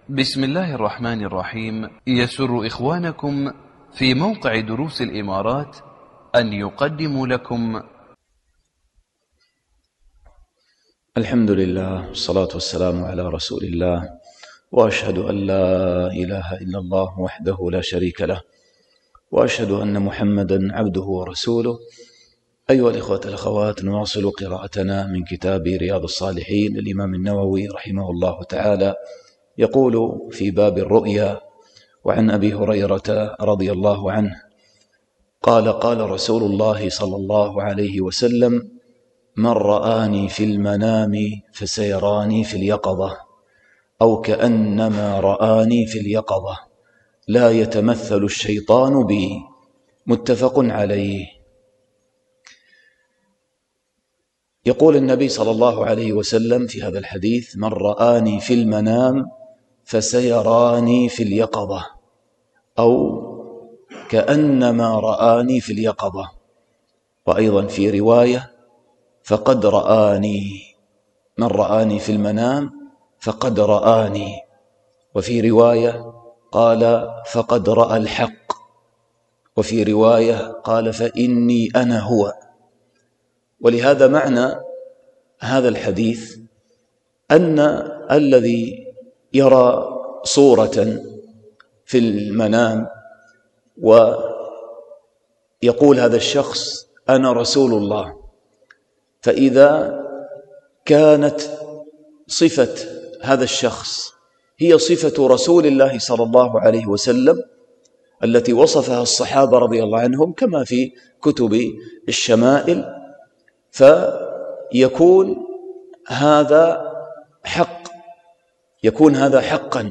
بسم الله الرحمن الرحيم. يسر إخوانكم في موقع دروس الإمارات أن يقدموا لكم الحمد لله والصلاة والسلام على رسول الله، وأشهد أن لا إله إلا الله وحده لا شريك له، وأشهد أن محمدا عبده ورسوله. أيها الإخوة الأخوات، نواصل قراءتنا من كتاب رياض الصالحين للإمام النووي رحمه الله تعالى. يقول في باب الرؤيا: وعن أبي هريرة رضي الله عنه قال: قال رسول الله صلى الله عليه وسلم: من رآني في المنام فسيراني في اليقظة، أو كأنما رآني في اليقظة، لا يتمثل الشيطان بي. متفق عليه. يقول النبي صلى الله عليه وسلم في هذا الحديث: من رآني في المنام فسيراني في اليقظة، أو كأنما رآني في اليقظة. وأيضا في رواية: فقد رآني. من رآني في المنام فقد رآني. وفي رواية قال: فقد رأى الحق. وفي رواية قال: فإني أنا هو. ولهذا معنى هذا الحديث أن الذي يرى صورة في المنام ويقول هذا الشخص: أنا رسول الله، فإذا كانت صفة هذا الشخص هي صفة رسول الله صلى الله عليه وسلم التي وصفها الصحابة رضي الله عنهم كما في كتب الشمائل، فيكون هذا حق، يكون هذا حقا،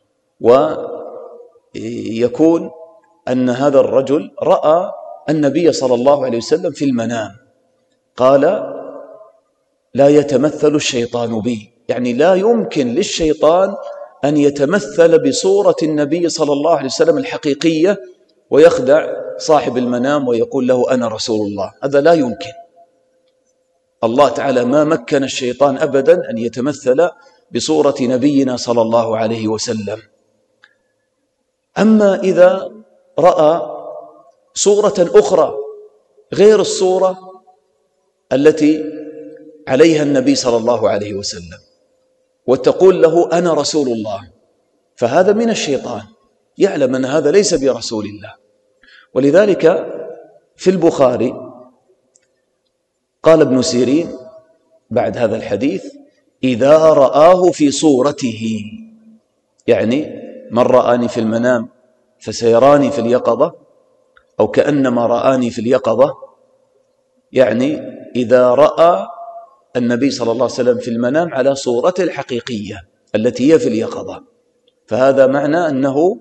ويكون أن هذا الرجل رأى النبي صلى الله عليه وسلم في المنام. قال: لا يتمثل الشيطان بي، يعني لا يمكن للشيطان أن يتمثل بصورة النبي صلى الله عليه وسلم الحقيقية ويخدع صاحب المنام ويقول له: أنا رسول الله. هذا لا يمكن. الله تعالى ما مكن الشيطان أبدا أن يتمثل بصورة نبينا صلى الله عليه وسلم. أما إذا رأى صورة أخرى غير الصورة التي عليها النبي صلى الله عليه وسلم وتقول له: أنا رسول الله، فهذا من الشيطان، يعلم أن هذا ليس برسول الله. ولذلك في البخاري قال ابن سيرين بعد هذا الحديث: إذا رآه في صورته، يعني من رآني في المنام فسيراني في اليقظة، أو كأنما رآني في اليقظة، يعني إذا رأى النبي صلى الله عليه وسلم في المنام على صورته الحقيقية التي هي في اليقظة، فهذا معنى أنه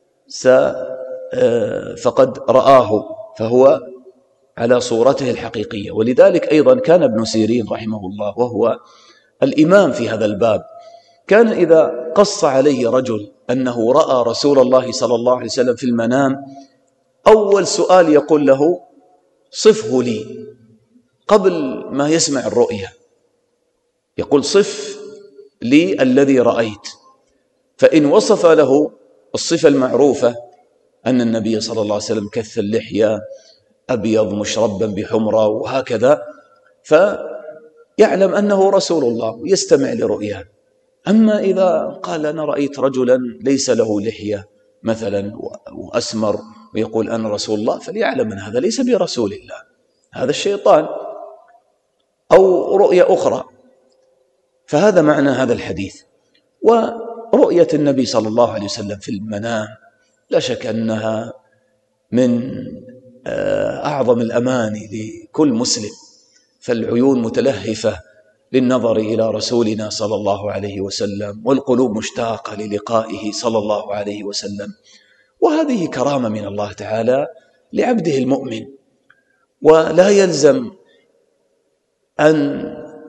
فقد رآه، فهو على صورته الحقيقية. ولذلك أيضا كان ابن سيرين رحمه الله وهو الإمام في هذا الباب، كان إذا قص عليه رجل أنه رأى رسول الله صلى الله عليه وسلم في المنام، أول سؤال يقول له: صفه لي، قبل ما يسمع الرؤية يقول: صف لي الذي رأيت. فإن وصف له الصفة المعروفة أن النبي صلى الله عليه وسلم كث اللحية، أبيض مشربا بحمرة وهكذا، فيعلم أنه رسول الله ويستمع لرؤياه. أما إذا قال: أنا رأيت رجلا ليس له لحية مثلا وأسمر ويقول: أنا رسول الله، فليعلم أن هذا ليس برسول الله، هذا الشيطان. أو رؤية أخرى. فهذا معنى هذا الحديث. ورؤية النبي صلى الله عليه وسلم في المنام لا شك أنها من أعظم الأماني لكل مسلم، فالعيون متلهفة للنظر إلى رسولنا صلى الله عليه وسلم، والقلوب مشتاقة للقائه صلى الله عليه وسلم. وهذه كرامة من الله تعالى لعبده المؤمن، ولا يلزم أن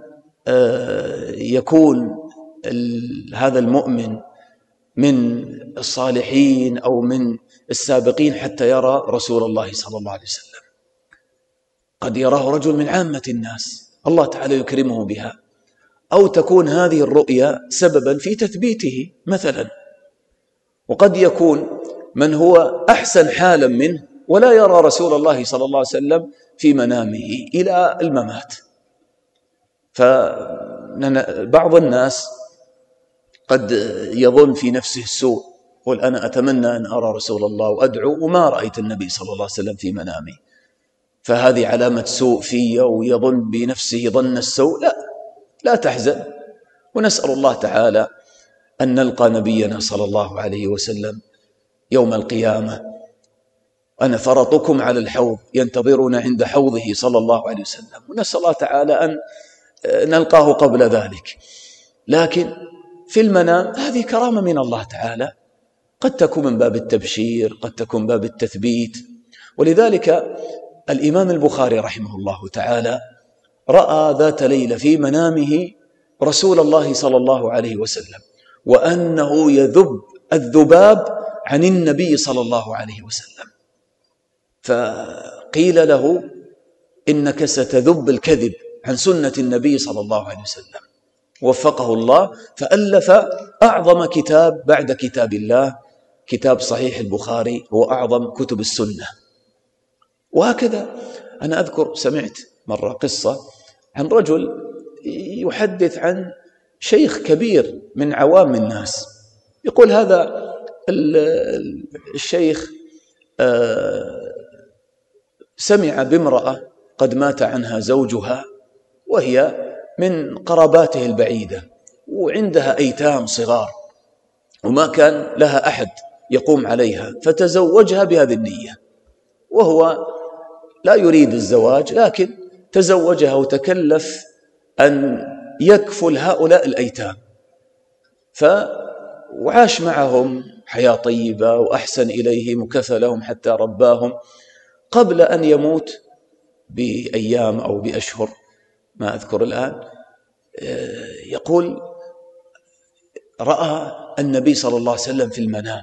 يكون هذا المؤمن من الصالحين أو من السابقين حتى يرى رسول الله صلى الله عليه وسلم. قد يراه رجل من عامة الناس الله تعالى يكرمه بها، أو تكون هذه الرؤيا سببا في تثبيته مثلا وقد يكون من هو أحسن حالا منه ولا يرى رسول الله صلى الله عليه وسلم في منامه إلى الممات. فبعض الناس قد يظن في نفسه السوء، قل أنا أتمنى أن أرى رسول الله وأدعو وما رأيت النبي صلى الله عليه وسلم في منامي، فهذه علامة سوء في، ويظن بنفسه ظن السوء. لا تحزن، ونسأل الله تعالى أن نلقى نبينا صلى الله عليه وسلم يوم القيامة. أنا فرطكم على الحوض ينتظرون عند حوضه صلى الله عليه وسلم، ونسأل الله تعالى أن نلقاه قبل ذلك. لكن في المنام هذه كرامة من الله تعالى، قد تكون من باب التبشير، قد تكون من باب التثبيت. ولذلك الإمام البخاري رحمه الله تعالى رأى ذات ليلة في منامه رسول الله صلى الله عليه وسلم، وأنه يذب الذباب عن النبي صلى الله عليه وسلم، فقيل له إنك ستذب الكذب عن سنة النبي صلى الله عليه وسلم. وفقه الله فألف أعظم كتاب بعد كتاب الله، كتاب صحيح البخاري، هو أعظم كتب السنة. وهكذا أنا أذكر سمعت مرة قصة عن رجل يحدث عن شيخ كبير من عوام الناس، يقول هذا الشيخ سمع بامرأة قد مات عنها زوجها وهي من قراباته البعيدة، وعندها أيتام صغار وما كان لها أحد يقوم عليها، فتزوجها بهذه النية، وهو لا يريد الزواج، لكن تزوجها وتكلف أن يكفل هؤلاء الأيتام، وعاش معهم حياة طيبة وأحسن إليهم وكفلهم حتى رباهم. قبل أن يموت بأيام أو بأشهر ما أذكر الآن، يقول رأى النبي صلى الله عليه وسلم في المنام،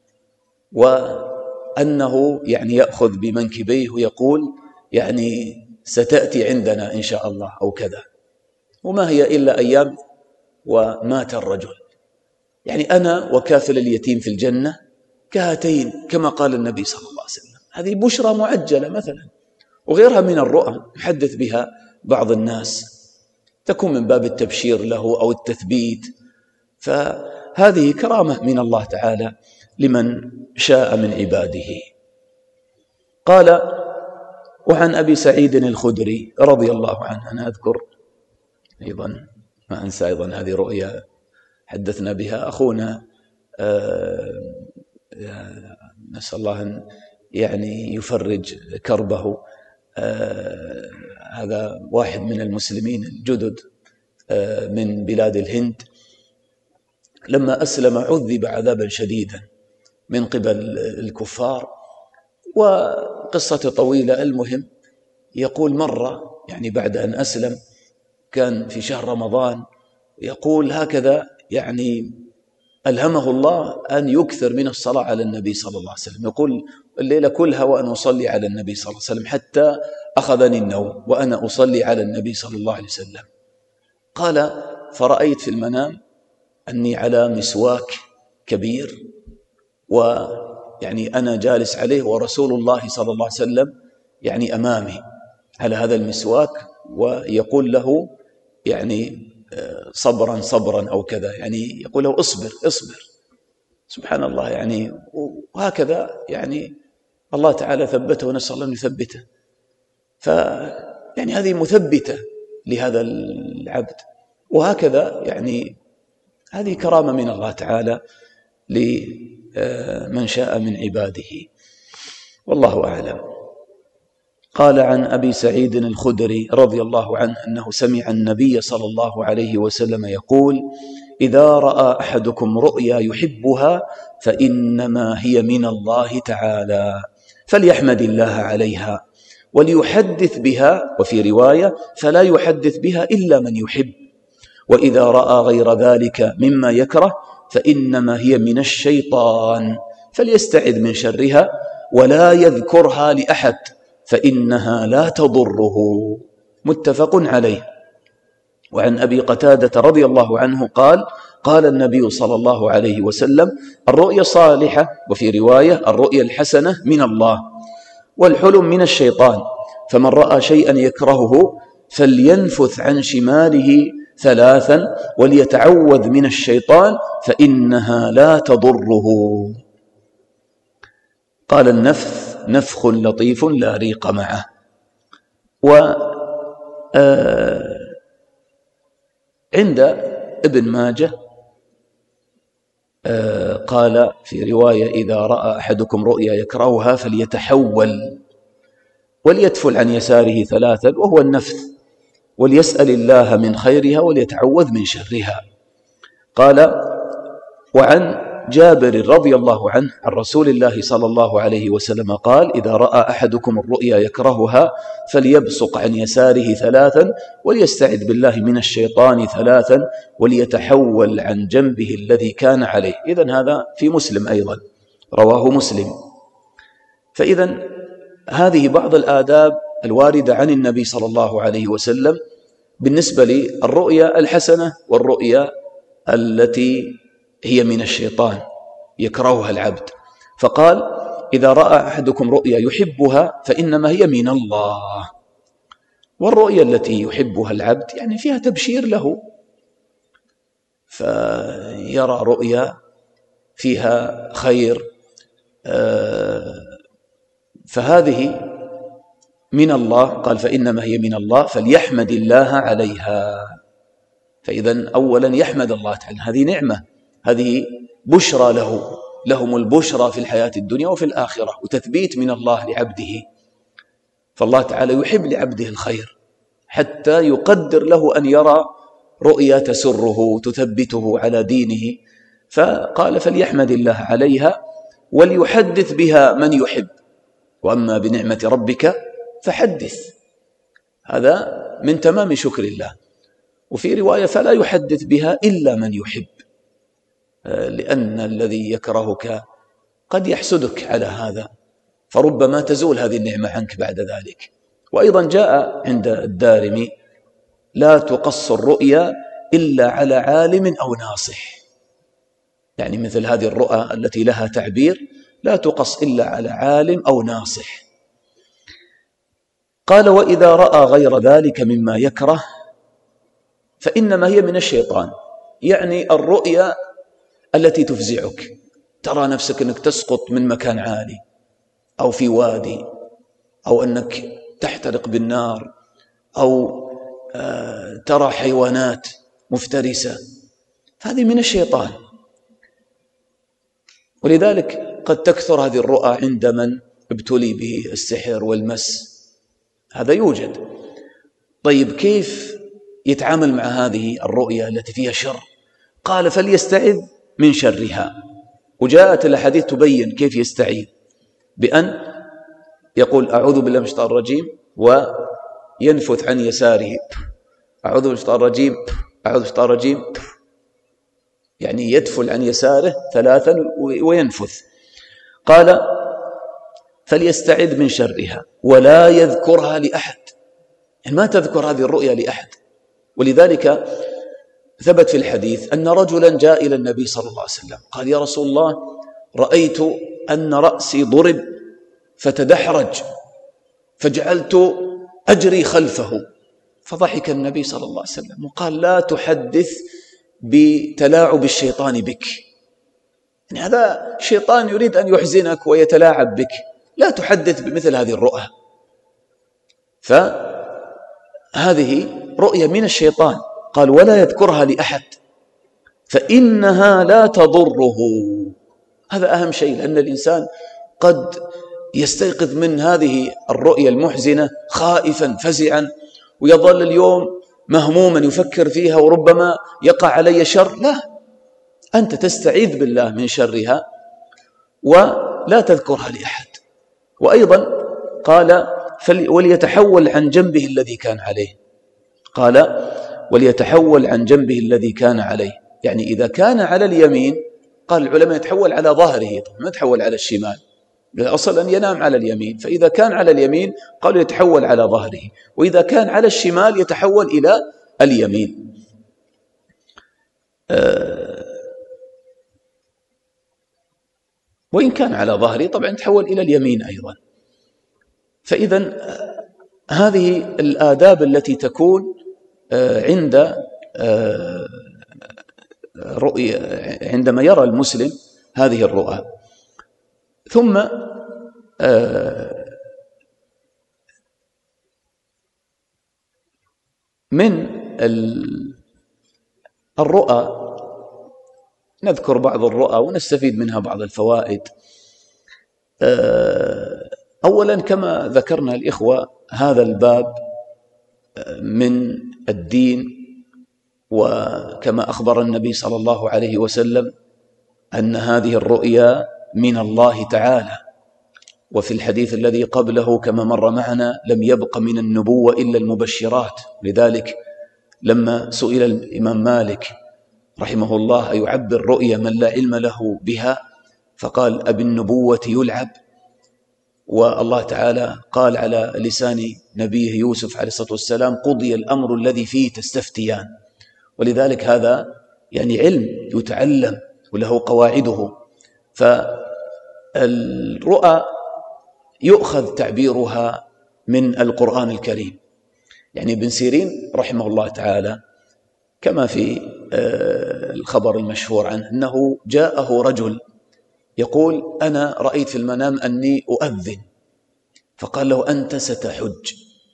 وأنه يعني يأخذ بمنكبيه ويقول يعني ستأتي عندنا إن شاء الله أو كذا، وما هي إلا أيام ومات الرجل. يعني أنا وكافل اليتيم في الجنة كهاتين كما قال النبي صلى الله عليه وسلم. هذه بشرى معجلة مثلا، وغيرها من الرؤى يحدث بها بعض الناس، تكون من باب التبشير له أو التثبيت. فهذه كرامة من الله تعالى لمن شاء من عباده. قال: وعن أبي سعيد الخدري رضي الله عنه، أنا أذكر أيضا ما أنسى أيضا هذه رؤيا حدثنا بها أخونا، نسأل الله أن يعني يفرج كربه. هذا واحد من المسلمين الجدد من بلاد الهند، لما أسلم عذب عذابا شديدا من قبل الكفار، وقصة طويلة. المهم يقول مرة يعني بعد أن أسلم كان في شهر رمضان، يقول هكذا يعني ألهمه الله أن يكثر من الصلاة على النبي صلى الله عليه وسلم. يقول الليلة كلها وأنا أصلي على النبي صلى الله عليه وسلم حتى أخذني النوم وأنا أصلي على النبي صلى الله عليه وسلم. قال: فرأيت في المنام أني على مسواك كبير، ويعني أنا جالس عليه ورسول الله صلى الله عليه وسلم يعني أمامي على هذا المسواك، ويقول له يعني صبرا صبرا أو كذا، يعني يقول له اصبر اصبر. سبحان الله، يعني وهكذا يعني الله تعالى ثبته ونسأل الله أن يثبته. فيعني هذه مثبتة لهذا العبد، وهكذا يعني هذه كرامة من الله تعالى لمن شاء من عباده، والله أعلم. قال: عن أبي سعيد الخدري رضي الله عنه أنه سمع النبي صلى الله عليه وسلم يقول: إذا رأى أحدكم رؤيا يحبها فإنما هي من الله تعالى، فليحمد الله عليها وليحدث بها، وفي رواية: فلا يحدث بها إلا من يحب. وإذا رأى غير ذلك مما يكره فإنما هي من الشيطان، فليستعذ من شرها ولا يذكرها لأحد فإنها لا تضره. متفق عليه. وعن أبي قتادة رضي الله عنه قال: قال النبي صلى الله عليه وسلم: الرؤيا صالحة، وفي رواية: الرؤيا الحسنة من الله، والحلم من الشيطان، فمن رأى شيئا يكرهه فلينفث عن شماله 3 وليتعوذ من الشيطان فإنها لا تضره. قال: النفث نفخ لطيف لا ريق معه. عند ابن ماجه قال في رواية: إذا رأى أحدكم رؤيا يكرهها فليتحول وليتفل عن يساره 3، وهو النفث، وليسأل الله من خيرها وليتعوذ من شرها. قال: وعن جابر رضي الله عنه عن رسول الله صلى الله عليه وسلم قال: إذا رأى أحدكم الرؤيا يكرهها فليبصق عن يساره 3 وليستعذ بالله من الشيطان 3 وليتحول عن جنبه الذي كان عليه. إذن هذا في مسلم أيضا، رواه مسلم. فإذن هذه بعض الآداب الواردة عن النبي صلى الله عليه وسلم بالنسبة للرؤيا الحسنة والرؤيا التي هي من الشيطان يكرهها العبد. فقال: إذا رأى أحدكم رؤيا يحبها فإنما هي من الله. والرؤيا التي يحبها العبد يعني فيها تبشير له، فيرى رؤيا فيها خير، فهذه من الله. قال: فإنما هي من الله فليحمد الله عليها. فإذا أولا يحمد الله تعالى، هذه نعمة، هذه بشرى لهم البشرى في الحياة الدنيا وفي الآخرة، وتثبيت من الله لعبده. فالله تعالى يحب لعبده الخير حتى يقدر له أن يرى رؤيا تسره تثبته على دينه. فقال: فليحمد الله عليها وليحدث بها من يحب، وأما بنعمة ربك فحدث. هذا من تمام شكر الله. وفي رواية: فلا يحدث بها إلا من يحب، لأن الذي يكرهك قد يحسدك على هذا، فربما تزول هذه النعمة عنك بعد ذلك. وأيضا جاء عند الدارمي: لا تقص الرؤيا إلا على عالم أو ناصح. يعني مثل هذه الرؤى التي لها تعبير لا تقص إلا على عالم أو ناصح. قال: وإذا رأى غير ذلك مما يكره فإنما هي من الشيطان. يعني الرؤيا التي تفزعك، ترى نفسك أنك تسقط من مكان عالي أو في وادي، أو أنك تحترق بالنار، أو ترى حيوانات مفترسة، هذه من الشيطان. ولذلك قد تكثر هذه الرؤى عند من ابتلي به السحر والمس، هذا يوجد. طيب كيف يتعامل مع هذه الرؤيا التي فيها شر؟ قال: فليستعذ من شرها. وجاءت الأحاديث تبين كيف يستعيذ، بأن يقول: أعوذ بالله من الشيطان الرجيم، وينفث عن يساره: أعوذ بالله من الشيطان الرجيم، أعوذ بالله من الشيطان الرجيم، يعني يدفل عن يساره 3 وينفث. قال: فليستعذ من شرها ولا يذكرها لأحد، يعني ما تذكر هذه الرؤيا لأحد. ولذلك ثبت في الحديث أن رجلا جاء إلى النبي صلى الله عليه وسلم قال: يا رسول الله، رأيت أن رأسي ضرب فتدحرج فجعلت أجري خلفه. فضحك النبي صلى الله عليه وسلم وقال: لا تحدث بتلاعب الشيطان بك، يعني هذا شيطان يريد أن يحزنك ويتلاعب بك، لا تحدث بمثل هذه الرؤى. فهذه رؤيا من الشيطان. قال: ولا يذكرها لأحد فإنها لا تضره. هذا أهم شيء، لأن الإنسان قد يستيقظ من هذه الرؤيا المحزنة خائفا فزعا، ويظل اليوم مهموما يفكر فيها وربما يقع علي شر. لا، أنت تستعيذ بالله من شرها ولا تذكرها لأحد. وأيضا قال: وليتحول عن جنبه الذي كان عليه. قال: وليتحول عن جنبه الذي كان عليه، يعني إذا كان على اليمين، قال العلماء يتحول على ظهره، ما يتحول على الشمال، الأصل أن ينام على اليمين. فإذا كان على اليمين قالوا يتحول على ظهره، وإذا كان على الشمال يتحول إلى اليمين. وإن كان على ظهري طبعا تحول إلى اليمين أيضا. فإذا هذه الآداب التي تكون عند رؤية، عندما يرى المسلم هذه الرؤى. ثم من الرؤى نذكر بعض الرؤى ونستفيد منها بعض الفوائد. أولا كما ذكرنا الإخوة، هذا الباب من الدين، وكما أخبر النبي صلى الله عليه وسلم أن هذه الرؤيا من الله تعالى. وفي الحديث الذي قبله كما مر معنا لم يبق من النبوة إلا المبشرات. لذلك لما سئل الإمام مالك رحمه الله أيعبر رؤيا من لا علم له بها، فقال أبالنبوة يلعب؟ والله تعالى قال على لسان نبيه يوسف عليه الصلاة والسلام قضي الأمر الذي فيه تستفتيان. ولذلك هذا يعني علم يتعلم وله قواعده. فالرؤى يؤخذ تعبيرها من القرآن الكريم. يعني ابن سيرين رحمه الله تعالى كما في الخبر المشهور عنه أنه جاءه رجل يقول أنا رأيت في المنام أني أؤذن، فقال له أنت ستحج.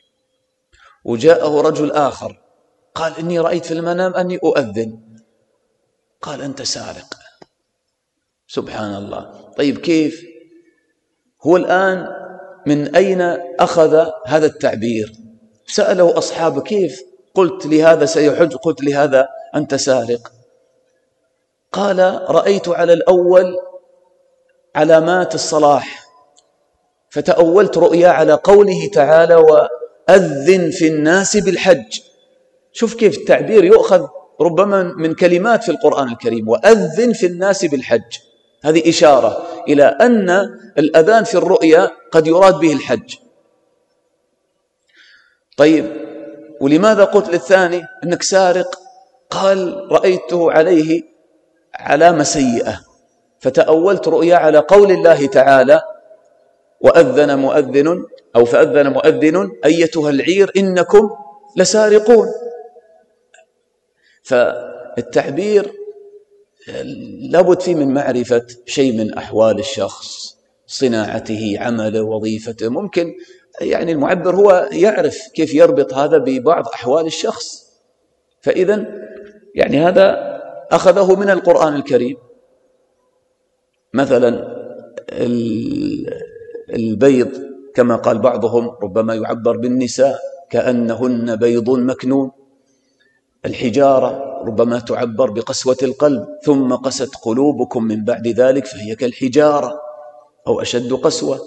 وجاءه رجل آخر قال إني رأيت في المنام أني أؤذن، قال أنت سارق. سبحان الله. طيب كيف هو الآن من أين أخذ هذا التعبير؟ سأله أصحابه كيف قلت لهذا سيحج، قلت لهذا أنت سارق؟ قال رأيت على الأول علامات الصلاح، فتأولت رؤيا على قوله تعالى وأذن في الناس بالحج. شوف كيف التعبير يؤخذ ربما من كلمات في القرآن الكريم، وأذن في الناس بالحج، هذه إشارة إلى أن الأذان في الرؤيا قد يراد به الحج. طيب ولماذا قلت للثاني أنك سارق؟ قال رأيته عليه علامة سيئة، فتأولت رؤيا على قول الله تعالى وأذن مؤذن أو فأذن مؤذن أيتها العير إنكم لسارقون. فالتعبير لابد فيه من معرفة شيء من أحوال الشخص، صناعته، عمله، وظيفته. ممكن يعني المعبر هو يعرف كيف يربط هذا ببعض أحوال الشخص. فإذا يعني هذا أخذه من القرآن الكريم. مثلا البيض كما قال بعضهم ربما يعبر بالنساء كأنهن بيض مكنون. الحجارة ربما تعبر بقسوة القلب، ثم قست قلوبكم من بعد ذلك فهي كالحجارة أو أشد قسوة.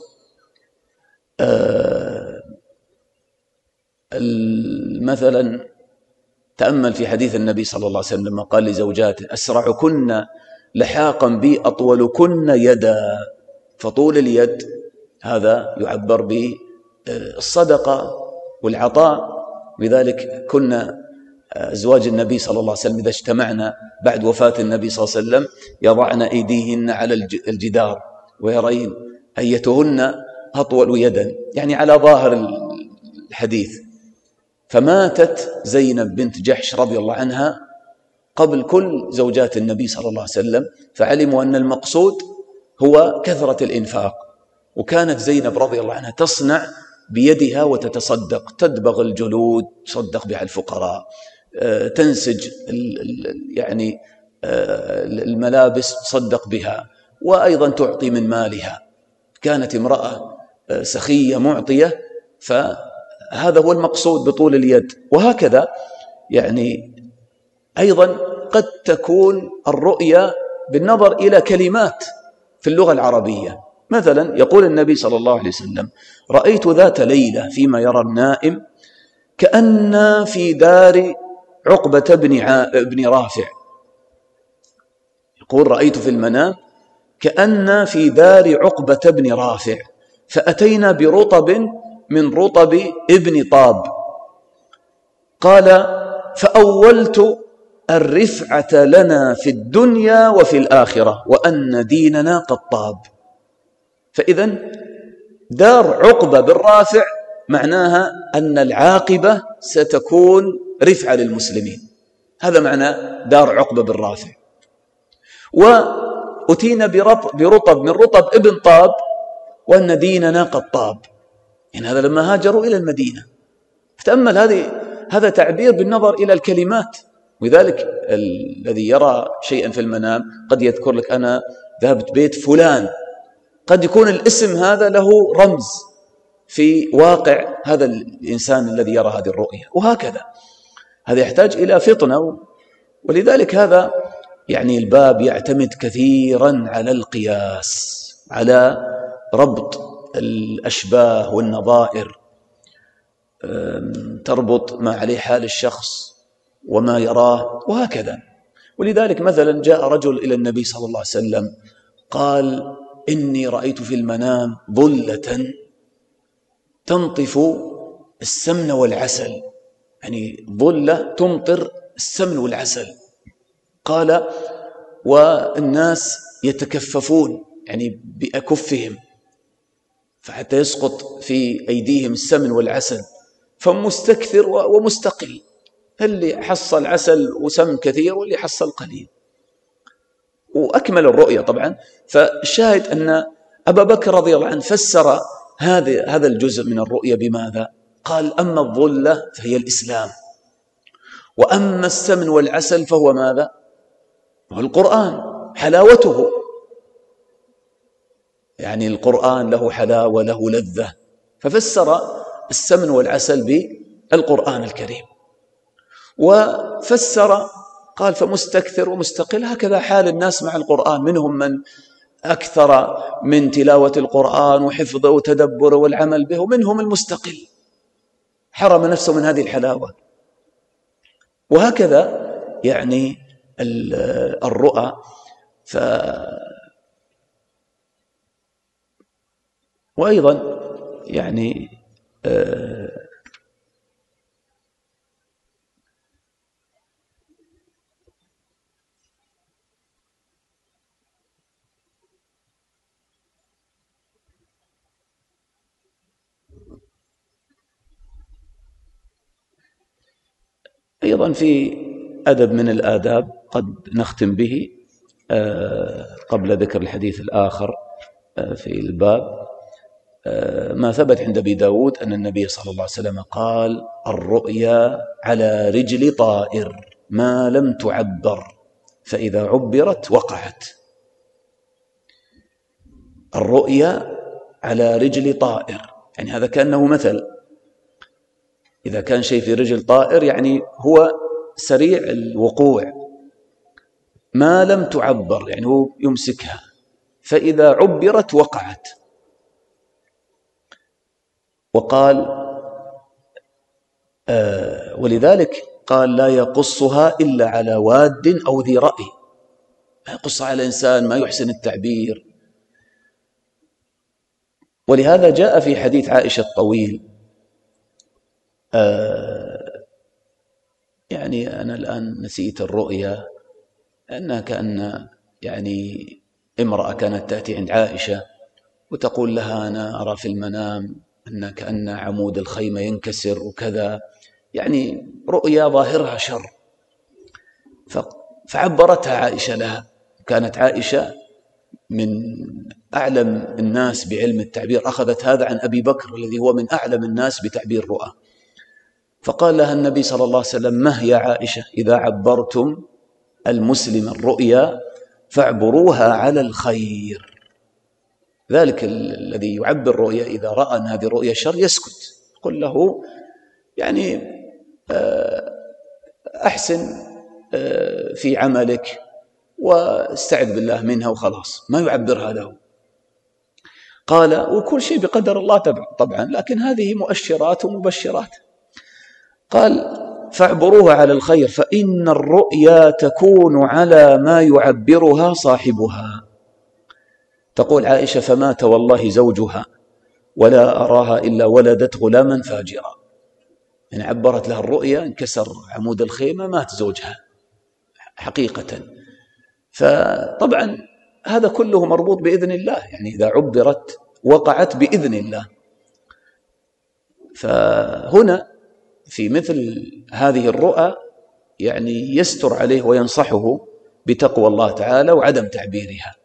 مثلا تأمل في حديث النبي صلى الله عليه وسلم لما قال لزوجاته أسرعكن لحاقا بي أطولكن يدا. فطول اليد هذا يعبر بالصدقة والعطاء. لذلك كنا أزواج النبي صلى الله عليه وسلم إذا اجتمعنا بعد وفاة النبي صلى الله عليه وسلم يضعن أيديهن على الجدار ويرين أيتهن أطول يدا، يعني على ظاهر الحديث. فماتت زينب بنت جحش رضي الله عنها قبل كل زوجات النبي صلى الله عليه وسلم، فعلموا أن المقصود هو كثرة الإنفاق. وكانت زينب رضي الله عنها تصنع بيدها وتتصدق، تدبغ الجلود تصدق بها الفقراء، تنسج يعني الملابس تصدق بها، وأيضا تعطي من مالها. كانت امرأة سخية معطية، فهذا هو المقصود بطول اليد. وهكذا يعني أيضا قد تكون الرؤيا بالنظر إلى كلمات في اللغة العربية. مثلا يقول النبي صلى الله عليه وسلم رأيت ذات ليلة فيما يرى النائم كأن في دار عقبة بن رافع. يقول رأيت في المنام كأن في دار عقبة بن رافع، فأتينا برطب من رطب ابن طاب. قال فأولت الرفعة لنا في الدنيا وفي الآخرة وأن ديننا قد طاب. فإذا دار عقبة بالرافع معناها أن العاقبة ستكون رفعة للمسلمين، هذا معنى دار عقبة بالرافع. وأتينا برطب من رطب ابن طاب وأن ديننا قد طاب، يعني هذا لما هاجروا إلى المدينة. فتأمل هذا تعبير بالنظر إلى الكلمات. ولذلك الذي يرى شيئا في المنام قد يذكر لك أنا ذهبت بيت فلان، قد يكون الاسم هذا له رمز في واقع هذا الإنسان الذي يرى هذه الرؤية، وهكذا هذا يحتاج إلى فطنة. ولذلك هذا يعني الباب يعتمد كثيرا على القياس، على ربط الأشباه والنظائر، تربط ما عليه حال الشخص وما يراه وهكذا. ولذلك مثلا جاء رجل إلى النبي صلى الله عليه وسلم قال: إني رأيت في المنام ظلة تنطف السمن والعسل، يعني ظلة تمطر السمن والعسل. قال: والناس يتكففون يعني بأكفهم فحتى يسقط في أيديهم السمن والعسل، فمستكثر ومستقل، اللي حصل عسل وسمن كثير واللي حصل قليل. وأكمل الرؤية طبعا. فالشاهد أن أبا بكر رضي الله عنه فسر هذا الجزء من الرؤية بماذا؟ قال: أما الظلة فهي الإسلام، وأما السمن والعسل فهو ماذا؟ هو القرآن، حلاوته، يعني القرآن له حلاوة له لذة، ففسر السمن والعسل بالقرآن الكريم. وفسر قال: فمستكثر ومستقل، هكذا حال الناس مع القرآن، منهم من أكثر من تلاوة القرآن وحفظه وتدبره والعمل به، ومنهم المستقل حرم نفسه من هذه الحلاوة. وهكذا يعني الرؤى. وأيضا يعني أيضا في أدب من الآداب قد نختم به قبل ذكر الحديث الآخر في الباب، ما ثبت عند أبي داود أن النبي صلى الله عليه وسلم قال: الرؤيا على رجل طائر ما لم تعبر، فإذا عبرت وقعت. الرؤيا على رجل طائر، يعني هذا كأنه مثل، إذا كان شيء في رجل طائر يعني هو سريع الوقوع، ما لم تعبر يعني هو يمسكها، فإذا عبرت وقعت. وقال ولذلك قال: لا يقصها إلا على واد أو ذي رأي، ما يقصها على إنسان ما يحسن التعبير. ولهذا جاء في حديث عائشة الطويل، يعني أنا الآن نسيت الرؤيا، أنها كأن يعني امرأة كانت تأتي عند عائشة وتقول لها: أنا أرى في المنام أن كأن عمود الخيمة ينكسر وكذا، يعني رؤيا ظاهرها شر. فعبرتها عائشة لها. كانت عائشة من أعلم الناس بعلم التعبير، أخذت هذا عن أبي بكر الذي هو من أعلم الناس بتعبير الرؤى. فقال لها النبي صلى الله عليه وسلم: مه يا عائشة، إذا عبرتم المسلم الرؤيا فاعبروها على الخير. ذلك الذي يعبر الرؤيا إذا رأى أن هذه الرؤيا شر يسكت، قل له يعني أحسن في عملك واستعذ بالله منها وخلاص، ما يعبرها له. قال: وكل شيء بقدر الله طبعا، لكن هذه مؤشرات ومبشرات. قال: فاعبروها على الخير، فإن الرؤيا تكون على ما يعبرها صاحبها. تقول عائشة: فمات والله زوجها ولا أراها إلا ولدت غلاما فاجرا. يعني عبرت لها الرؤيا، انكسر عمود الخيمة، مات زوجها، حقيقة. فطبعا هذا كله مربوط بإذن الله، يعني إذا عبرت وقعت بإذن الله. فهنا في مثل هذه الرؤى يعني يستر عليه وينصحه بتقوى الله تعالى وعدم تعبيرها،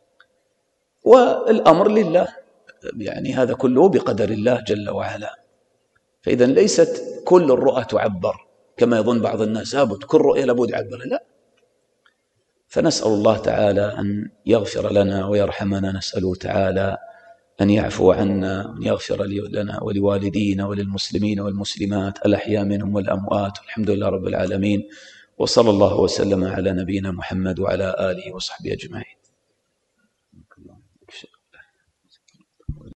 والأمر لله، يعني هذا كله بقدر الله جل وعلا. فإذا ليست كل الرؤى تعبر كما يظن بعض الناس، كل رؤية لابد يعبر، لا. فنسأل الله تعالى أن يغفر لنا ويرحمنا، نسأله تعالى أن يعفو عنا وأن يغفر لنا ولوالدينا وللمسلمين والمسلمات الأحياء منهم والأموات، والحمد لله رب العالمين، وصلى الله وسلم على نبينا محمد وعلى آله وصحبه أجمعين.